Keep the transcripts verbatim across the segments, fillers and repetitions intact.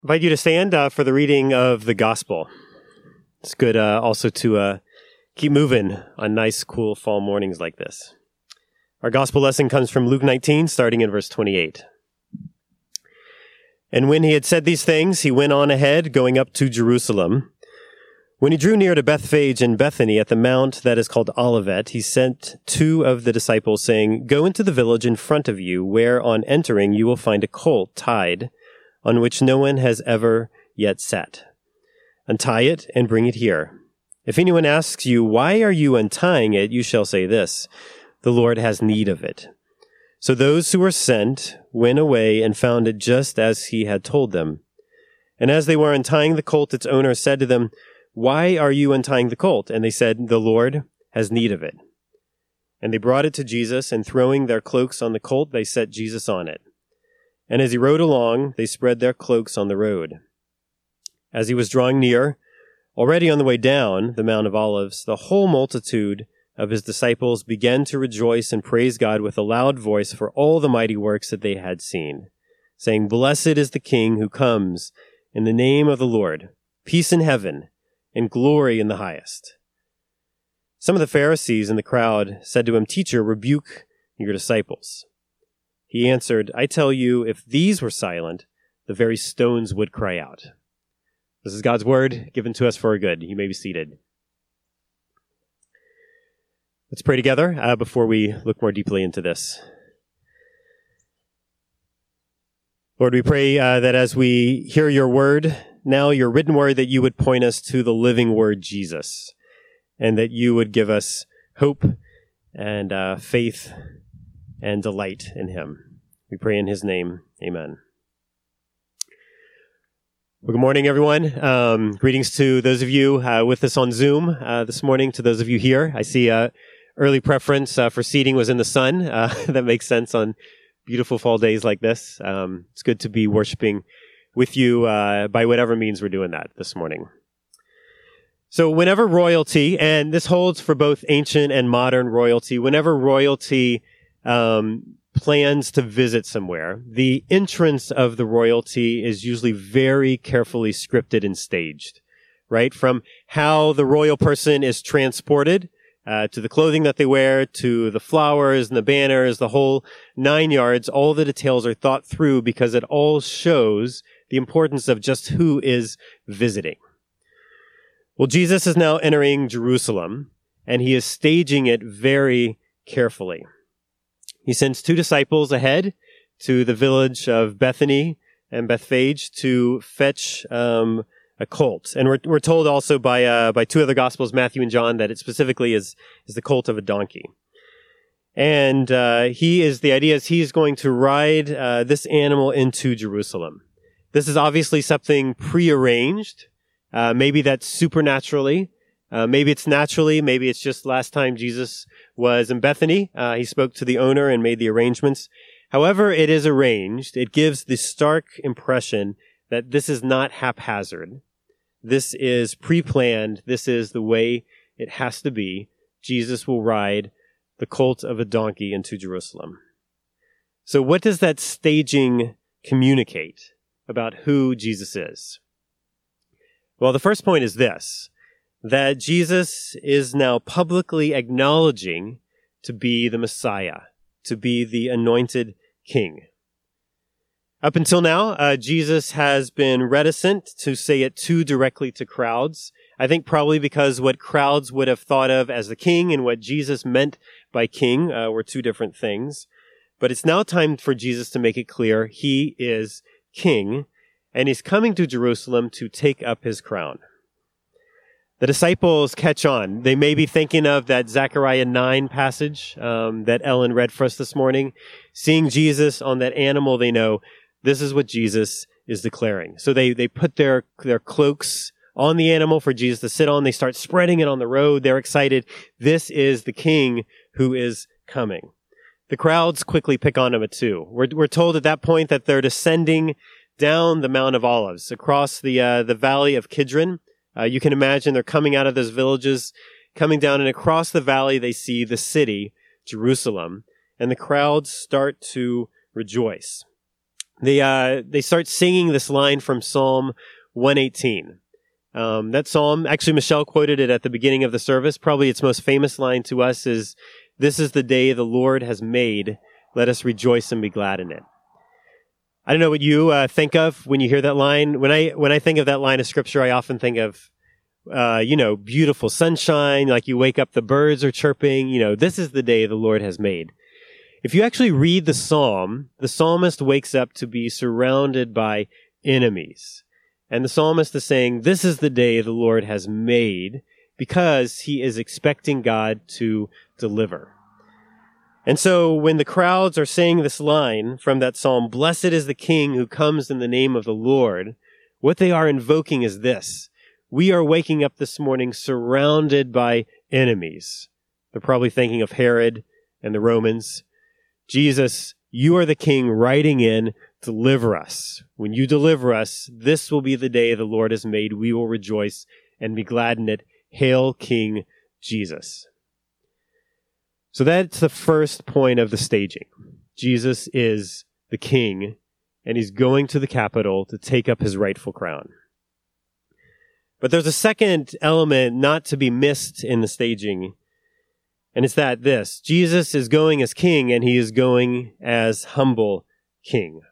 invite you to stand uh, for the reading of the gospel. It's good uh, also to uh, keep moving on nice, cool fall mornings like this. Our gospel lesson comes from Luke nineteen, starting in verse twenty-eight. And when he had said these things, he went on ahead, going up to Jerusalem. When he drew near to Bethphage and Bethany at the mount that is called Olivet, he sent two of the disciples, saying, "Go into the village in front of you, where on entering you will find a colt tied, on which no one has ever yet sat. Untie it and bring it here. If anyone asks you, 'Why are you untying it?' you shall say this, 'The Lord has need of it.'" So those who were sent went away and found it just as he had told them. And as they were untying the colt, its owner said to them, "Why are you untying the colt?" And they said, "The Lord has need of it." And they brought it to Jesus, and throwing their cloaks on the colt, they set Jesus on it. And as he rode along, they spread their cloaks on the road. As he was drawing near, already on the way down the Mount of Olives, the whole multitude of his disciples began to rejoice and praise God with a loud voice for all the mighty works that they had seen, saying, "Blessed is the King who comes in the name of the Lord, peace in heaven, and glory in the highest." Some of the Pharisees in the crowd said to him, "Teacher, rebuke your disciples." He answered, "I tell you, if these were silent, the very stones would cry out." This is God's word given to us for our good. You may be seated. Let's pray together uh, before we look more deeply into this. Lord, we pray uh, that as we hear your word, now your written word, that you would point us to the living word, Jesus, and that you would give us hope and uh, faith and delight in him. We pray in his name. Amen. Well, good morning, everyone. Um, greetings to those of you uh, with us on Zoom uh, this morning, to those of you here. I see uh, early preference uh, for seating was in the sun. Uh, that makes sense on beautiful fall days like this. Um, it's good to be worshiping with you uh, by whatever means we're doing that this morning. So whenever royalty, and this holds for both ancient and modern royalty, whenever royalty um, plans to visit somewhere, the entrance of the royalty is usually very carefully scripted and staged, right? From how the royal person is transported uh, to the clothing that they wear, to the flowers and the banners, the whole nine yards, all the details are thought through because it all shows the importance of just who is visiting. Well, Jesus is now entering Jerusalem, and he is staging it very carefully. He sends two disciples ahead to the village of Bethany and Bethphage to fetch um, a colt. And we're, we're told also by uh, by two other Gospels, Matthew and John, that it specifically is, is the colt of a donkey. And uh, he is, the idea is he's going to ride uh, this animal into Jerusalem. This is obviously something prearranged. Uh, maybe that's supernaturally. Uh, maybe it's naturally. Maybe it's just last time Jesus was in Bethany. Uh, he spoke to the owner and made the arrangements. However it is arranged, it gives the stark impression that this is not haphazard. This is pre-planned. This is the way it has to be. Jesus will ride the colt of a donkey into Jerusalem. So what does that staging communicate about who Jesus is? Well, the first point is this, that Jesus is now publicly acknowledging to be the Messiah, to be the anointed king. Up until now, uh, Jesus has been reticent to say it too directly to crowds. I think probably because what crowds would have thought of as the king and what Jesus meant by king uh, were two different things. But it's now time for Jesus to make it clear he is king, and he's coming to Jerusalem to take up his crown. The disciples catch on. They may be thinking of that Zechariah nine passage um, that Ellen read for us this morning. Seeing Jesus on that animal, they know this is what Jesus is declaring. So they, they put their, their cloaks on the animal for Jesus to sit on. They start spreading it on the road. They're excited. This is the king who is coming. The crowds quickly pick on him too. We're, we're told at that point that they're descending down the Mount of Olives across the, uh, the valley of Kidron. Uh, you can imagine they're coming out of those villages, coming down, and across the valley they see the city, Jerusalem, and the crowds start to rejoice. they uh, they start singing this line from Psalm one eighteen. Um, that psalm, actually, Michelle quoted it at the beginning of the service. Probably its most famous line to us is, "This is the day the Lord has made. Let us rejoice and be glad in it." I don't know what you uh, think of when you hear that line. When I when I think of that line of scripture, I often think of, uh, you know, beautiful sunshine. Like you wake up, the birds are chirping. You know, this is the day the Lord has made. If you actually read the psalm, the psalmist wakes up to be surrounded by enemies. And the psalmist is saying, this is the day the Lord has made, because he is expecting God to deliver. And so when the crowds are saying this line from that psalm, "Blessed is the King who comes in the name of the Lord," what they are invoking is this: we are waking up this morning surrounded by enemies. They're probably thinking of Herod and the Romans. Jesus, you are the King riding in, deliver us. When you deliver us, this will be the day the Lord has made. We will rejoice and be glad in it. Hail King Jesus. So that's the first point of the staging. Jesus is the King, and he's going to the capital to take up his rightful crown. But there's a second element not to be missed in the staging, and it's that this: Jesus is going as King, and he is going as humble King.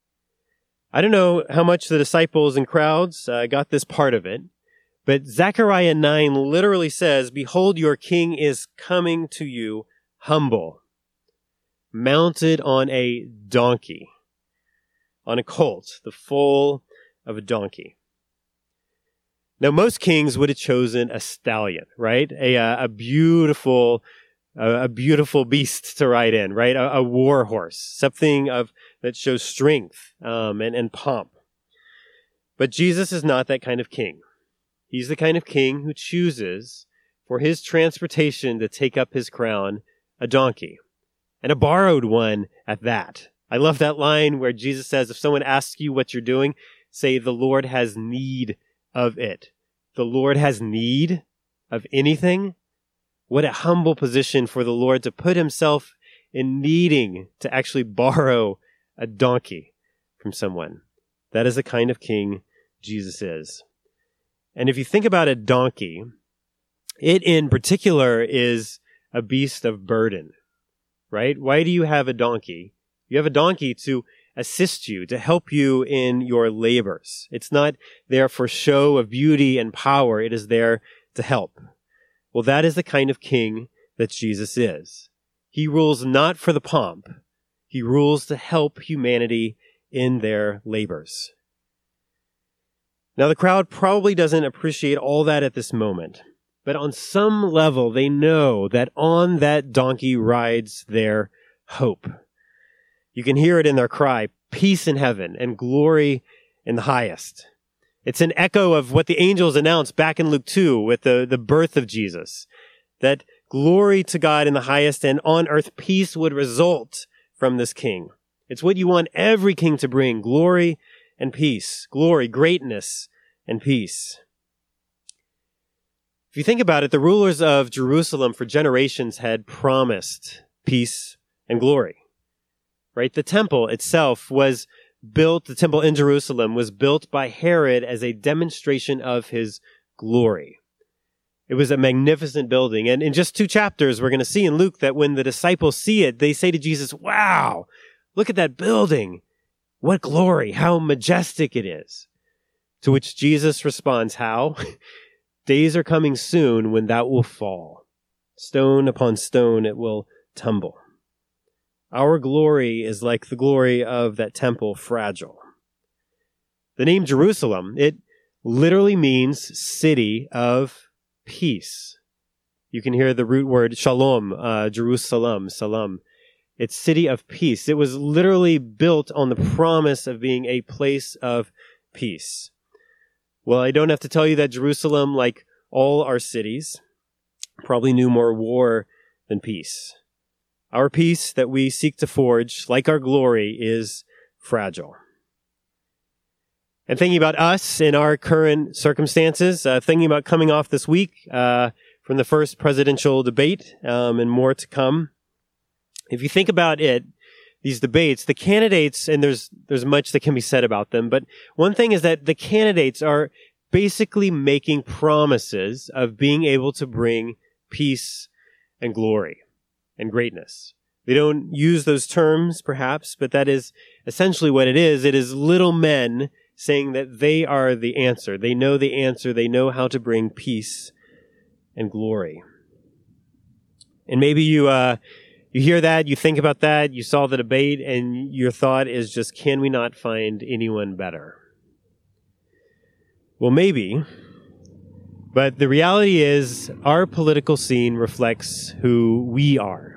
I don't know how much the disciples and crowds uh, got this part of it, but Zechariah nine literally says, "Behold, your King is coming to you humble, mounted on a donkey," on a colt, the foal of a donkey. Now, most kings would have chosen a stallion, right? A uh, a beautiful, uh, a beautiful beast to ride in, right? A, a war horse, something of that shows strength um, and and pomp. But Jesus is not that kind of king. He's the kind of king who chooses for his transportation to take up his crown a donkey, and a borrowed one at that. I love that line where Jesus says, if someone asks you what you're doing, say, "The Lord has need of it." The Lord has need of anything? What a humble position for the Lord to put himself in needing to actually borrow a donkey from someone. That is the kind of king Jesus is. And if you think about a donkey, it in particular is a beast of burden, right? Why do you have a donkey? You have a donkey to assist you, to help you in your labors. It's not there for show of beauty and power. It is there to help. Well, that is the kind of king that Jesus is. He rules not for the pomp. He rules to help humanity in their labors. Now, the crowd probably doesn't appreciate all that at this moment, but on some level, they know that on that donkey rides their hope. You can hear it in their cry, "Peace in heaven and glory in the highest." It's an echo of what the angels announced back in Luke two with the, the birth of Jesus, that glory to God in the highest, and on earth peace would result from this king. It's what you want every king to bring: glory and peace, glory, greatness, and peace. If you think about it, the rulers of Jerusalem for generations had promised peace and glory. Right? The temple itself was built, the temple in Jerusalem was built by Herod as a demonstration of his glory. It was a magnificent building. And in just two chapters, we're going to see in Luke that when the disciples see it, they say to Jesus, "Wow, look at that building. What glory, how majestic it is." To which Jesus responds, how? "Days are coming soon when that will fall. Stone upon stone it will tumble." Our glory is like the glory of that temple, fragile. The name Jerusalem, it literally means city of peace. You can hear the root word shalom, uh, Jerusalem, salam. It's city of peace. It was literally built on the promise of being a place of peace. Well, I don't have to tell you that Jerusalem, like all our cities, probably knew more war than peace. Our peace that we seek to forge, like our glory, is fragile. And thinking about us in our current circumstances, uh, thinking about coming off this week uh, from the first presidential debate um, and more to come, if you think about it, these debates, the candidates, and there's there's much that can be said about them, but one thing is that the candidates are basically making promises of being able to bring peace and glory and greatness. They don't use those terms, perhaps, but that is essentially what it is. It is little men saying that they are the answer. They know the answer. They know how to bring peace and glory. And maybe you uh, you hear that, you think about that, you saw the debate, and your thought is just, can we not find anyone better? Well, maybe. But the reality is, our political scene reflects who we are.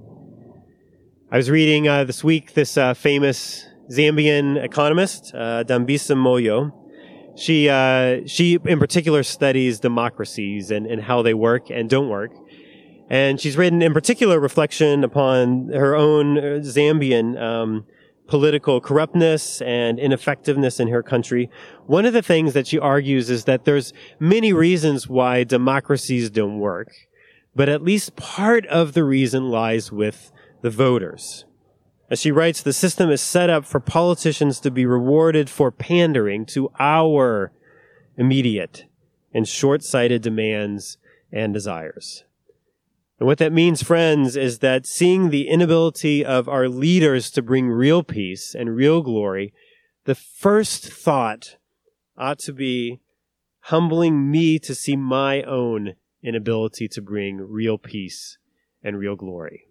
I was reading uh, this week this uh, famous Zambian economist, uh, Dambisa Moyo. She, uh, she in particular studies democracies and, and how they work and don't work. And she's written in particular reflection upon her own Zambian um, political corruptness and ineffectiveness in her country. One of the things that she argues is that there's many reasons why democracies don't work, but at least part of the reason lies with the voters. As she writes, the system is set up for politicians to be rewarded for pandering to our immediate and short-sighted demands and desires. And what that means, friends, is that seeing the inability of our leaders to bring real peace and real glory, the first thought ought to be humbling me to see my own inability to bring real peace and real glory.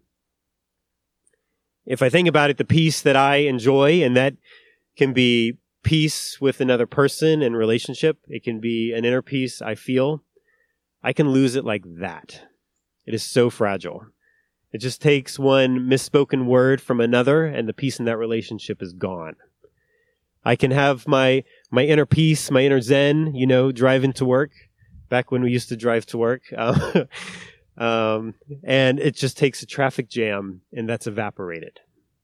If I think about it, the peace that I enjoy, and that can be peace with another person and relationship, it can be an inner peace I feel, I can lose it like that. It is so fragile. It just takes one misspoken word from another, and the peace in that relationship is gone. I can have my my inner peace, my inner zen, you know, driving to work, back when we used to drive to work. Um, Um, and it just takes a traffic jam, and that's evaporated.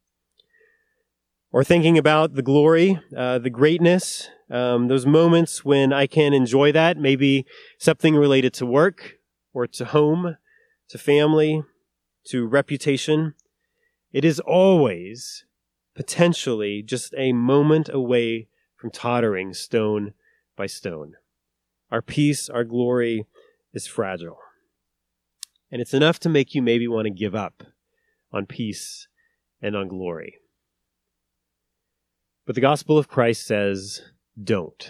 Or thinking about the glory, uh, the greatness, um, those moments when I can enjoy that, maybe something related to work, or to home, to family, to reputation. It is always potentially just a moment away from tottering stone by stone. Our peace, our glory is fragile. And it's enough to make you maybe want to give up on peace and on glory. But the gospel of Christ says, don't.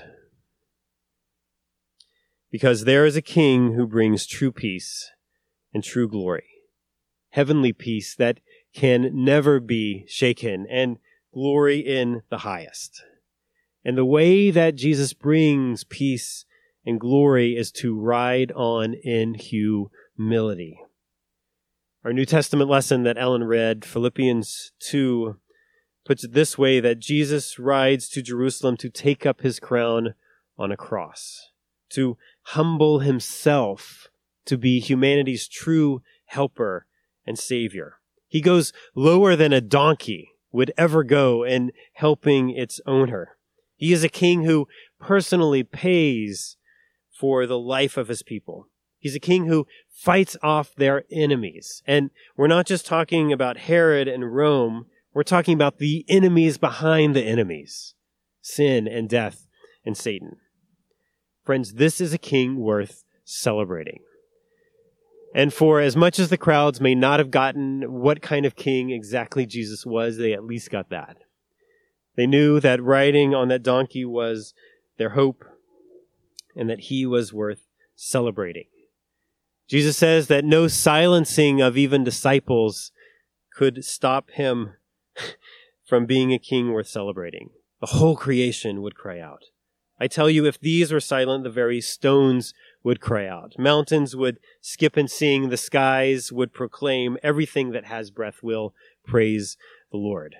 Because there is a king who brings true peace and true glory. Heavenly peace that can never be shaken, and glory in the highest. And the way that Jesus brings peace and glory is to ride on in humility. Humility. Our New Testament lesson that Ellen read, Philippians two, puts it this way, that Jesus rides to Jerusalem to take up his crown on a cross, to humble himself, to be humanity's true helper and savior. He goes lower than a donkey would ever go in helping its owner. He is a king who personally pays for the life of his people. He's a king who fights off their enemies. And we're not just talking about Herod and Rome. We're talking about the enemies behind the enemies. Sin and death and Satan. Friends, this is a king worth celebrating. And for as much as the crowds may not have gotten what kind of king exactly Jesus was, they at least got that. They knew that riding on that donkey was their hope, and that he was worth celebrating. Jesus says that no silencing of even disciples could stop him from being a king worth celebrating. The whole creation would cry out. I tell you, if these were silent, the very stones would cry out. Mountains would skip and sing. The skies would proclaim. Everything that has breath will praise the Lord.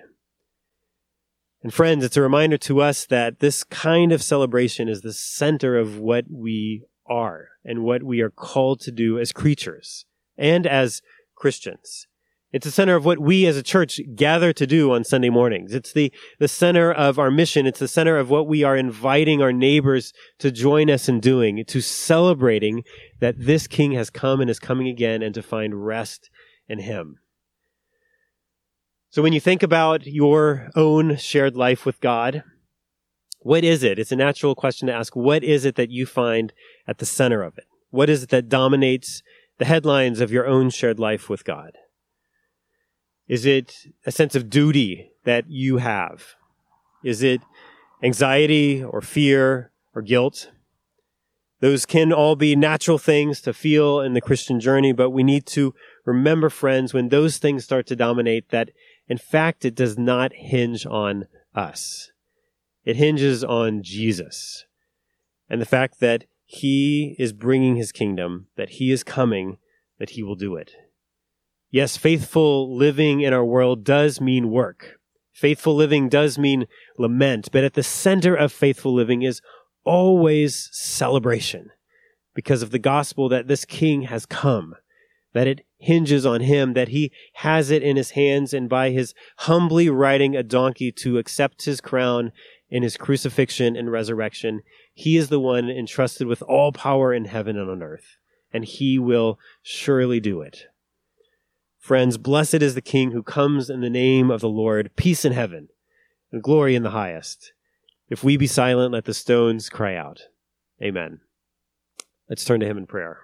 And friends, it's a reminder to us that this kind of celebration is the center of what we are and what we are called to do as creatures and as Christians. It's the center of what we as a church gather to do on Sunday mornings. It's the, the center of our mission. It's the center of what we are inviting our neighbors to join us in doing, to celebrating that this King has come and is coming again, and to find rest in him. So when you think about your own shared life with God, what is it? It's a natural question to ask. What is it that you find at the center of it? What is it that dominates the headlines of your own shared life with God? Is it a sense of duty that you have? Is it anxiety or fear or guilt? Those can all be natural things to feel in the Christian journey, but we need to remember, friends, when those things start to dominate, that in fact it does not hinge on us. It hinges on Jesus and the fact that he is bringing his kingdom, that he is coming, that he will do it. Yes, faithful living in our world does mean work. Faithful living does mean lament, but at the center of faithful living is always celebration because of the gospel that this king has come, that it hinges on him, that he has it in his hands, and by his humbly riding a donkey to accept his crown in his crucifixion and resurrection, he is the one entrusted with all power in heaven and on earth, and he will surely do it. Friends, blessed is the King who comes in the name of the Lord, peace in heaven and glory in the highest. If we be silent, let the stones cry out. Amen. Let's turn to him in prayer.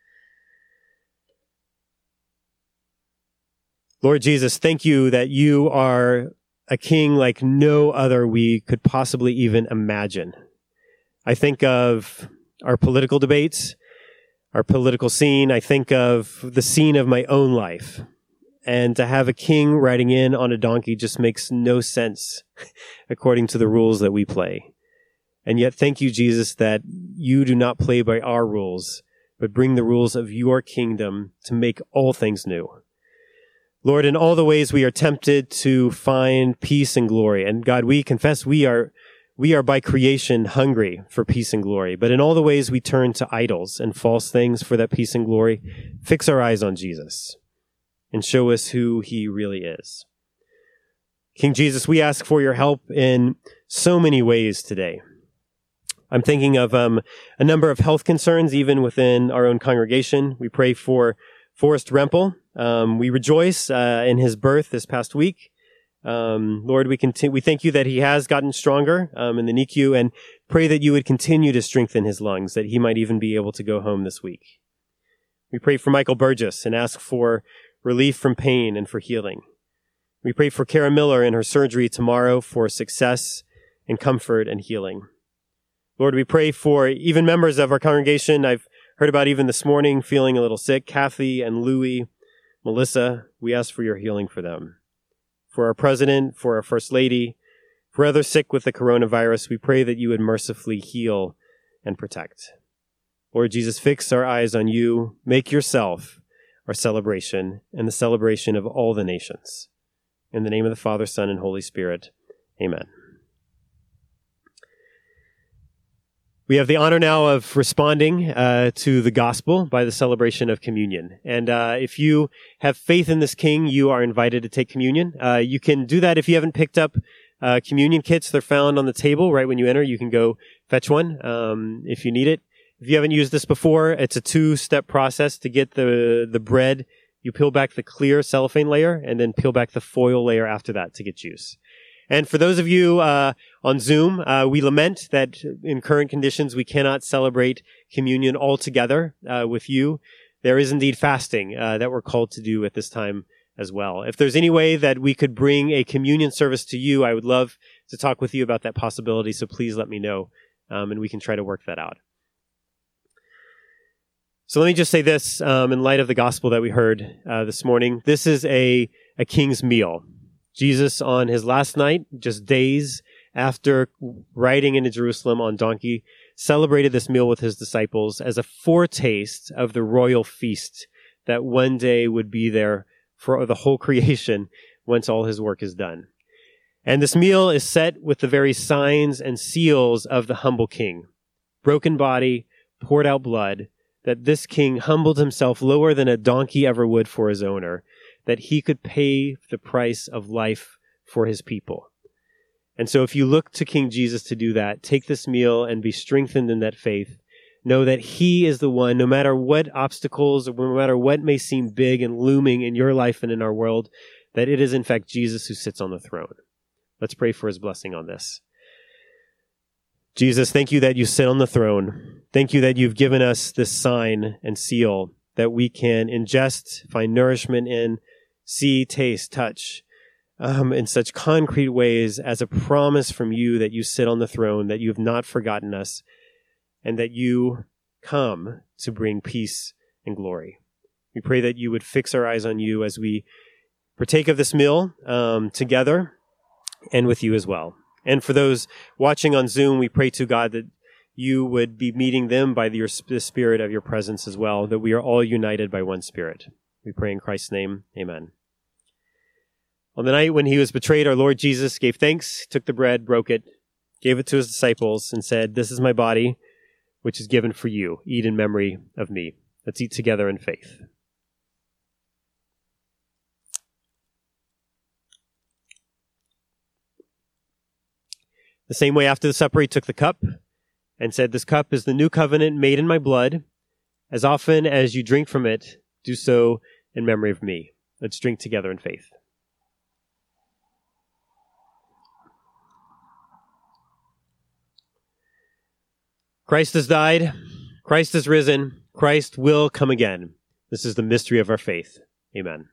Lord Jesus, thank you that you are a king like no other we could possibly even imagine. I think of our political debates, our political scene. I think of the scene of my own life. And to have a king riding in on a donkey just makes no sense according to the rules that we play. And yet, thank you, Jesus, that you do not play by our rules, but bring the rules of your kingdom to make all things new. Lord, in all the ways we are tempted to find peace and glory, and God, we confess we are we are by creation hungry for peace and glory, but in all the ways we turn to idols and false things for that peace and glory, fix our eyes on Jesus and show us who he really is. King Jesus, we ask for your help in so many ways today. I'm thinking of um, a number of health concerns, even within our own congregation. We pray for Forrest Rempel. Um, we rejoice uh, in his birth this past week. Um, Lord, we continue, we thank you that he has gotten stronger um, in the N I C U, and pray that you would continue to strengthen his lungs, that he might even be able to go home this week. We pray for Michael Burgess and ask for relief from pain and for healing. We pray for Kara Miller in her surgery tomorrow for success and comfort and healing. Lord, we pray for even members of our congregation I've heard about even this morning feeling a little sick, Kathy and Louie, Melissa. We ask for your healing for them. For our president, for our first lady, for others sick with the coronavirus, we pray that you would mercifully heal and protect. Lord Jesus, fix our eyes on you. Make yourself our celebration and the celebration of all the nations. In the name of the Father, Son, and Holy Spirit. Amen. We have the honor now of responding uh, to the gospel by the celebration of communion. And uh, if you have faith in this King, you are invited to take communion. Uh, you can do that if you haven't picked up uh, communion kits. They're found on the table right when you enter. You can go fetch one um, if you need it. If you haven't used this before, it's a two-step process to get the, the bread. You peel back the clear cellophane layer and then peel back the foil layer after that to get juice. And for those of you uh, on Zoom, uh, we lament that in current conditions we cannot celebrate communion all together uh, with you. There is indeed fasting uh, that we're called to do at this time as well. If there's any way that we could bring a communion service to you, I would love to talk with you about that possibility, so please let me know, um, and we can try to work that out. So let me just say this, um, in light of the gospel that we heard uh, this morning. This is a, a king's meal. Jesus, on his last night, just days after riding into Jerusalem on donkey, celebrated this meal with his disciples as a foretaste of the royal feast that one day would be there for the whole creation once all his work is done. And this meal is set with the very signs and seals of the humble king. Broken body, poured out blood, that this king humbled himself lower than a donkey ever would for his owner, that he could pay the price of life for his people. And so if you look to King Jesus to do that, take this meal and be strengthened in that faith. Know that he is the one, no matter what obstacles, or no matter what may seem big and looming in your life and in our world, that it is in fact Jesus who sits on the throne. Let's pray for his blessing on this. Jesus, thank you that you sit on the throne. Thank you that you've given us this sign and seal that we can ingest, find nourishment in, see, taste, touch, um, in such concrete ways as a promise from you that you sit on the throne, that you have not forgotten us, and that you come to bring peace and glory. We pray that you would fix our eyes on you as we partake of this meal um, together and with you as well. And for those watching on Zoom, we pray to God that you would be meeting them by your, the spirit of your presence as well, that we are all united by one spirit. We pray in Christ's name, amen. On the night when he was betrayed, our Lord Jesus gave thanks, took the bread, broke it, gave it to his disciples, and said, "This is my body, which is given for you. Eat in memory of me." Let's eat together in faith. The same way after the supper, he took the cup and said, "This cup is the new covenant made in my blood. As often as you drink from it, do so in memory of me." Let's drink together in faith. Christ has died. Christ has risen. Christ will come again. This is the mystery of our faith. Amen.